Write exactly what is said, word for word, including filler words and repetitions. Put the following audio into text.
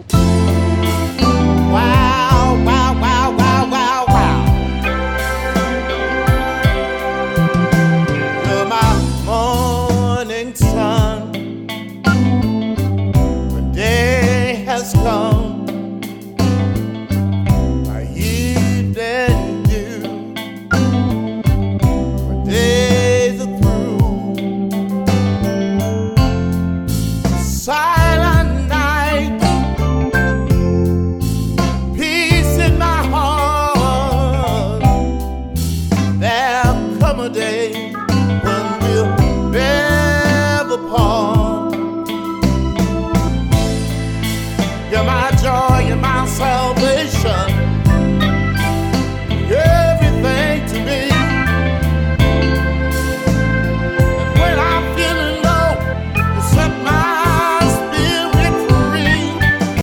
Wow, wow, wow, wow, wow, wow. You're my morning sun. The day has come.